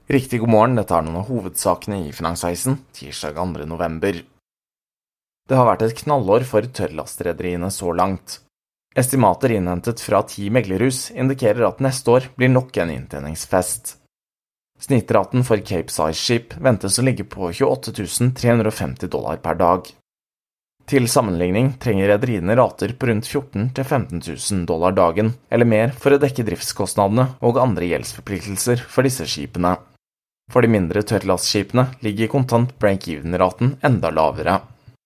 Riktig god morgen, dette er noen av hovedsakene i Finansavisen, tirsdag 2. november. Det har vært et knallår for tørrlastrederiene så langt. Estimater innhentet fra 10 meglerhus indikerer at neste år blir nok en inntjeningsfest. Snittraten for Capesize-skip ventes å ligge på $28,350 per dag. Til sammenligning trenger rederiene rater på rundt $14,000–15,000 dagen, eller mer for å dekke driftskostnadene og andre gjeldsforpliktelser for disse skipene. For de mindre tørrlastskipene ligger kontant break-even-raten enda lavere.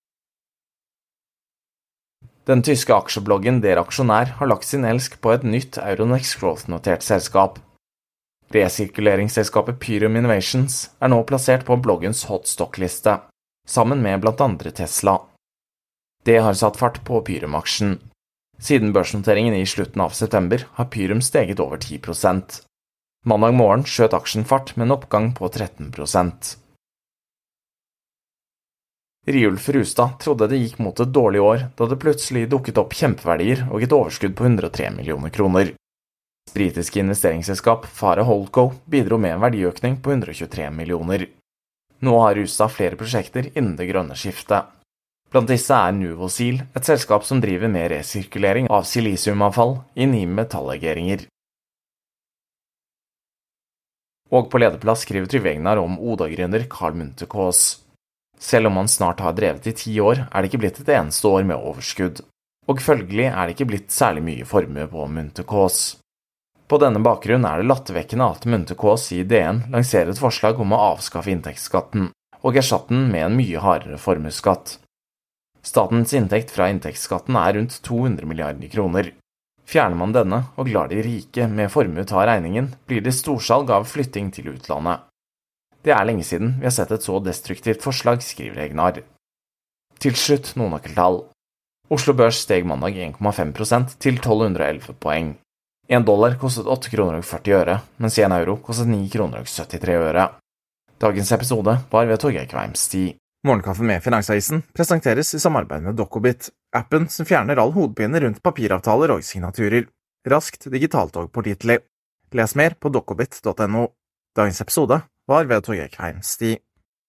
Den tyske aksjebloggen Der Aksjonær har lagt sin elsk på et nytt Euronext Growth-notert selskap. Resirkuleringsselskapet Pyrum Innovations er nå plassert på bloggens hotstock-liste, sammen med blant andre Tesla. Det har satt fart på Pyrum-aksjen. Siden børsnoteringen i slutten av september har Pyrum steget over 10%. Mandag morgen skjøt aksjen fart med en oppgang på 13%. Riulf Rustad trodde det gikk mot et dårlig år, da det plutselig dukket opp kjempeverdier og et overskudd på 103 millioner kroner. Britiske investeringsselskap Farah Holdco bidro med en verdiøkning på 123 millioner. Nå har Rustad flere prosjekter innen det grønne skiftet. Blant disse er Nuvosil, et selskap som driver med resirkulering av silisiumavfall i metallegeringer. Og på lederplass skriver Trygve Egnar om Oda-gründer Carl Munthe-Kaas. Selv om han snart har drevet i 10 år, er det ikke blitt et eneste år med overskudd. Og følgelig er det ikke blitt særlig mye formue på Munthe-Kaas. På denne bakgrunn er det lattervekkende at Munthe-Kaas i DN lanserer et forslag om å avskaffe inntektsskatten, og erstatte den med en mye hardere formuesskatt. Statens inntekt fra inntektsskatten er rundt 200 milliarder kroner. Fjerner man denne og lar de rike med formue ta regningen, blir det storsalg av flytting til utlandet. Det er lenge siden vi har sett et så destruktivt forslag, skriver Egnar. Til slutt noen nøkkeltall. Oslo Børs steg mandag 1,5% til 1211 poeng. $1 kostet 8 kroner og 40 øre, mens €1 kostet 9 kroner og 73 øre. Dagens episode var ved Torgeir Kveimstid. Morgenkaffen med Finansavisen presenteres i samarbeid med Dokobit, appen som fjerner all hodepine rundt papiravtaler og signaturer. Raskt, digitalt og pålitelig. Les mer på dokobit.no. Dagens episode var ved Torgeir Kveimstid.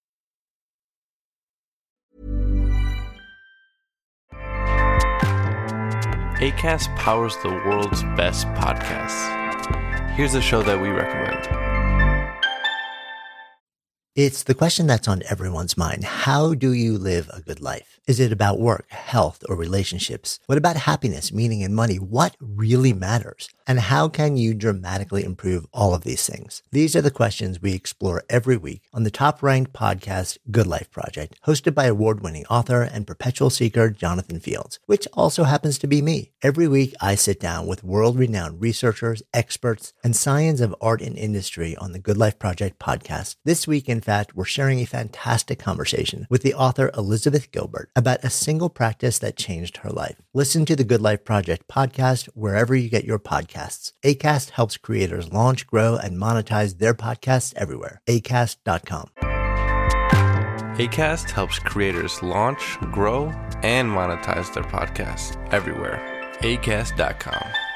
Acast powers the world's best podcasts. Here's a show that we recommend. It's the question that's on everyone's mind. How do you live a good life? Is it about work, health, or relationships? What about happiness, meaning, and money? What really matters? And how can you dramatically improve all of these things? These are the questions we explore every week on the top-ranked podcast, Good Life Project, hosted by award-winning author and perpetual seeker Jonathan Fields, which also happens to be me. Every week, I sit down with world-renowned researchers, experts, and science of art and industry on the Good Life Project podcast. This week, in fact, we're sharing a fantastic conversation with the author Elizabeth Gilbert about a single practice that changed her life. Listen to the Good Life Project podcast wherever you get your podcasts. Acast helps creators launch, grow, and monetize their podcasts everywhere. Acast.com. Acast helps creators launch, grow, and monetize their podcasts everywhere. Acast.com.